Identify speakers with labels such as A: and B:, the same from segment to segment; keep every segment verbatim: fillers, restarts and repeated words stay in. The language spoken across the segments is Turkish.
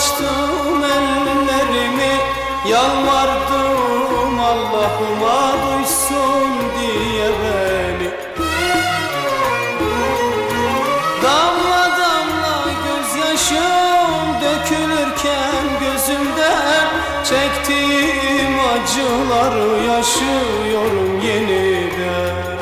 A: açtım ellerimi, yalvardım Allah'ıma duysun diye beni. Damla damla gözyaşım dökülürken gözümden, çektiğim acıları yaşıyorum yeniden.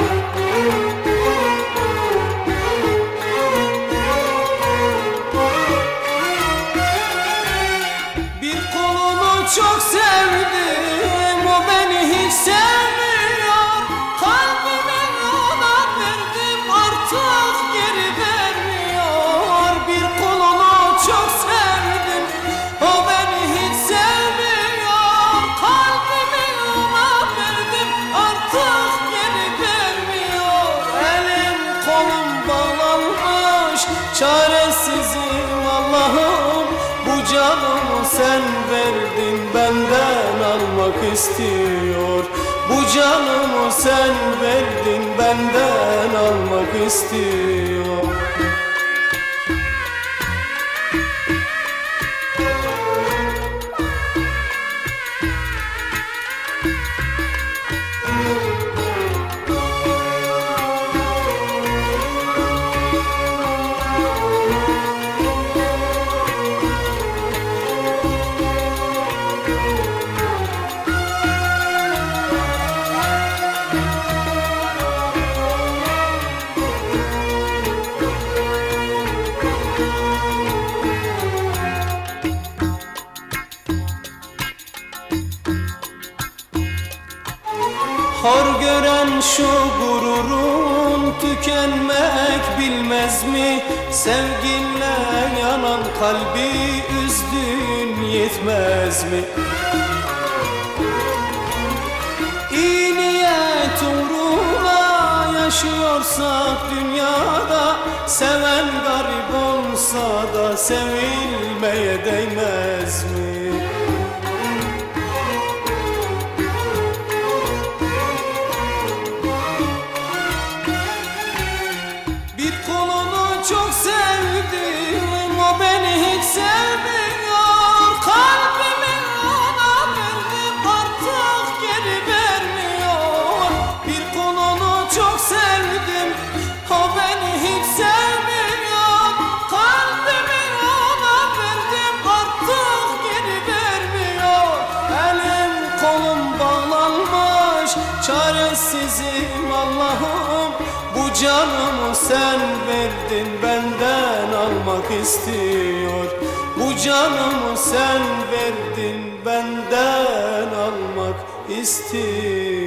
A: Çok sevdim, o beni hiç sevmiyor. Kalbimi ona verdim, artık geri vermiyor. Bir kolunu çok sevdim, o beni hiç sevmiyor. Kalbimi ona verdim, artık geri vermiyor. Elim kolum bağlanmış, çaresizim Allah'ım. Bu canımı sen verdin, benden almak istiyor. Bu canımı sen verdin, benden almak istiyor. Hor gören şu gururun tükenmek bilmez mi? Sevginle yanan kalbi üzdün yetmez mi? İyi niyet uğruna yaşıyorsak dünyada, seven garip olsa da sevilmeye değmez mi? Çok sevdim, o beni hiç sevmiyor. Kalbimi ona verdim, artık geri vermiyor. Bir kolunu çok sevdim, o beni hiç sevmiyor. Kalbimi ona verdim, artık geri vermiyor. Elim kolum bağlanmış, çaresizim Allah'ım. Bu canımı sen verdin, benden almak istiyor. Bu canımı sen verdin, benden almak istiyor.